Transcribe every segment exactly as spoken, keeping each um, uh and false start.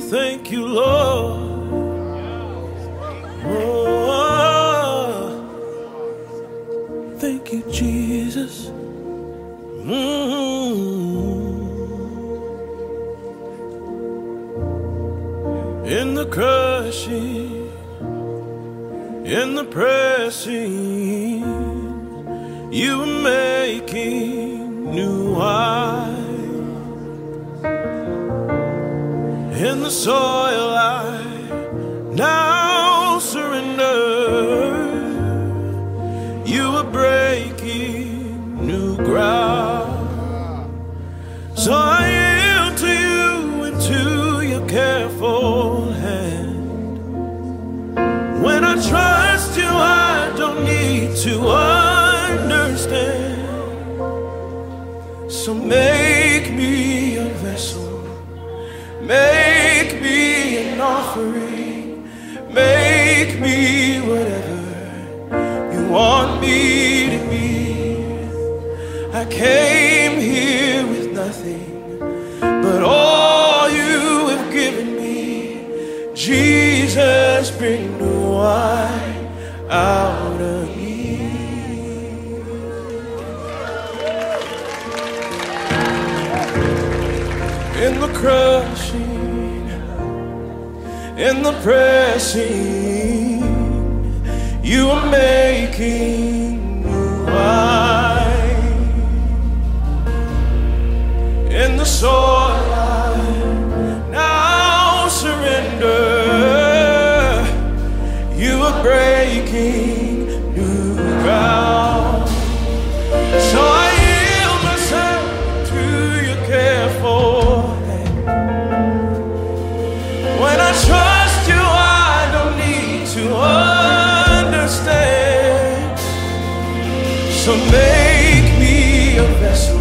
Thank you, Lord. Oh, thank you, Jesus. Mm-hmm. In the crushing, in the pressing, you are making new wine. In the soil I now surrender. You are breaking new ground. So I yield to you and to your careful hand. When I trust you, I don't need to understand. So make me a vessel. Make me an offering. Make me whatever you want me to be. I came here with nothing but all you have given me. Jesus, bring new wine out of me. In the crushing, in the pressing, you are making new wine. In the soil I now surrender. You are breaking new ground. So I yield myself to your careful hand. When I trust you, I don't need to understand. So make me a vessel.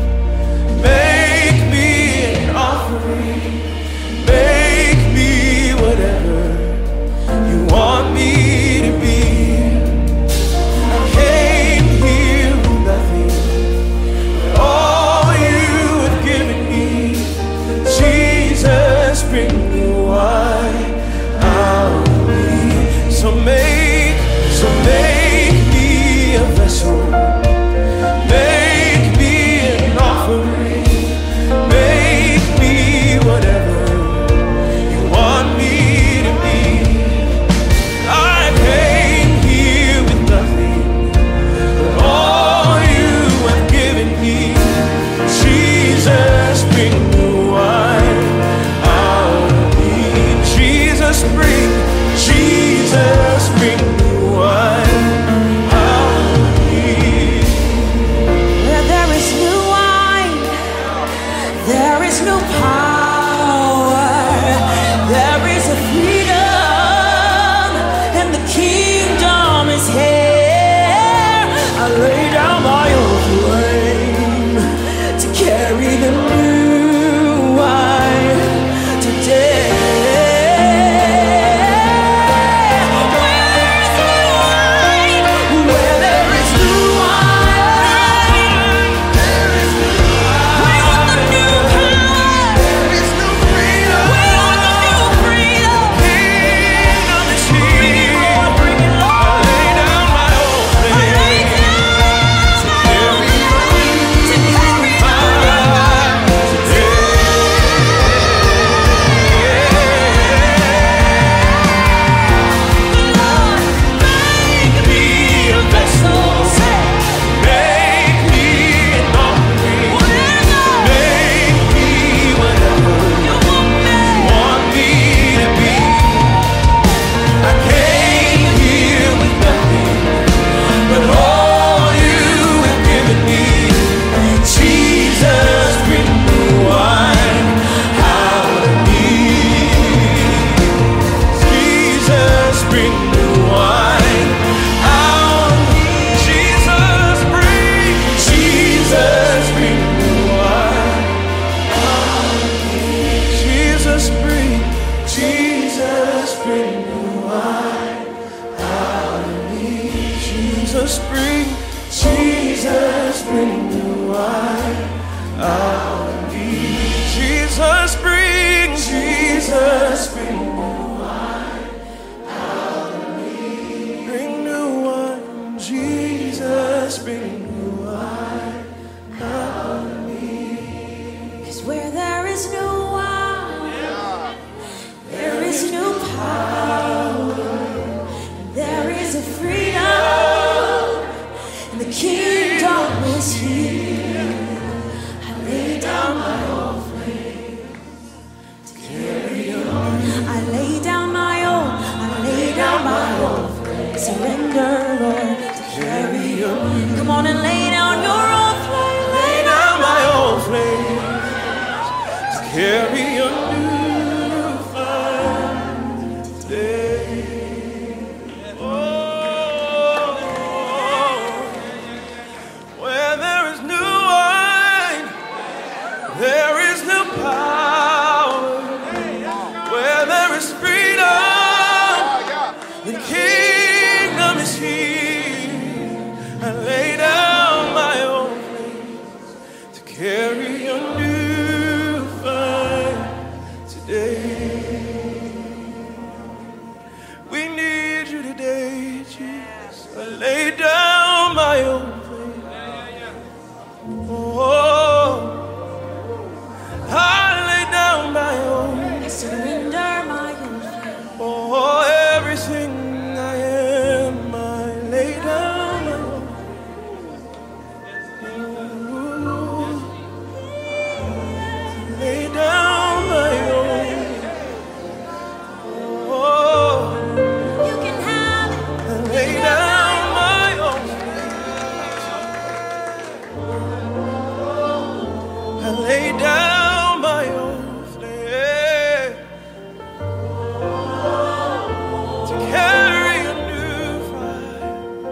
Make me an offering. Make me whatever you want me to be. I came here with nothing but all you have given me. Jesus, bring new wine out of me. So make, so make me a vessel. Make me an offering. Make me whatever you want me to be. I came here with nothing but all you have given me. Jesus, bring new wine out of me. Jesus, bring, Jesus, bring new wine out of me. Where there is new wine, there is new power, there is a freedom, and the kingdom is here. I lay down my old flame to carry the new wine today. Where there is new wine, there is new wine. We want the new power. There is new freedom. We want the new freedom. Kingdom is Bring it, here. Lord, bring it, I Lord. lay down my old I lay flame down to carry to carry the Lord, make me a vessel. Make me an offering. Make me whatever You want me. you want me to be. I came here with nothing but all you have given me. Jesus, bring new wine out of me. Jesus, bring new wine out of me. Jesus, bring, Jesus, bring new wine out of me. Jesus, bring, Jesus, bring new wine out of me. Jesus, bring, Jesus, bring new wine out of me. Jesus, bring, Jesus. surrender, Lord, to carry your. Come on and lay down your old flame. Lay down my old flame to carry your new fire today. Oh, where there is new wine, there is new power. Where there is freedom, the kingdom is here. I lay down my old place to carry your new fire today. We need you today, Jesus. I lay down my old place. Oh, I lay down my old. I surrender my old flame. Oh, everything I am, I lay down my own. Lay down my own. Oh, You can have it. I lay down my own. I lay down my own flame to carry a new fire.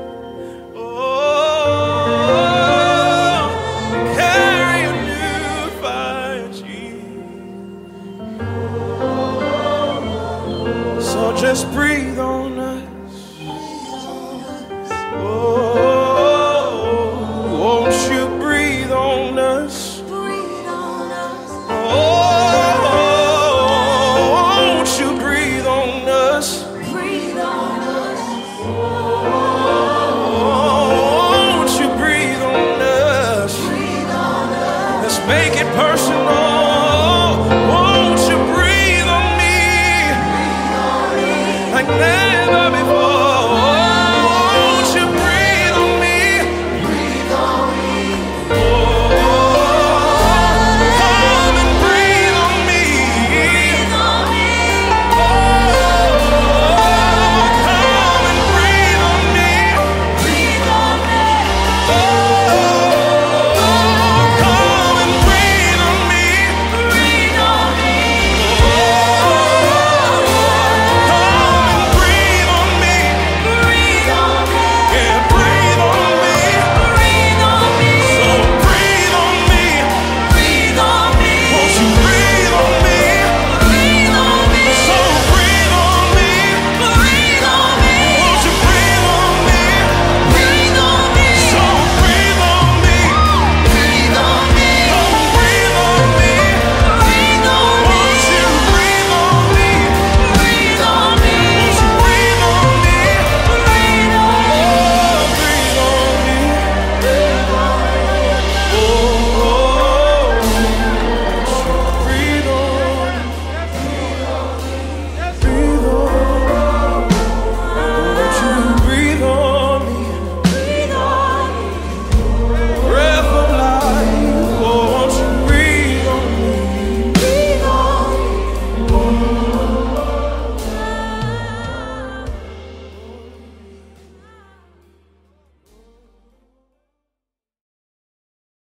Oh, carry a new fire, Jesus. So just breathe on us.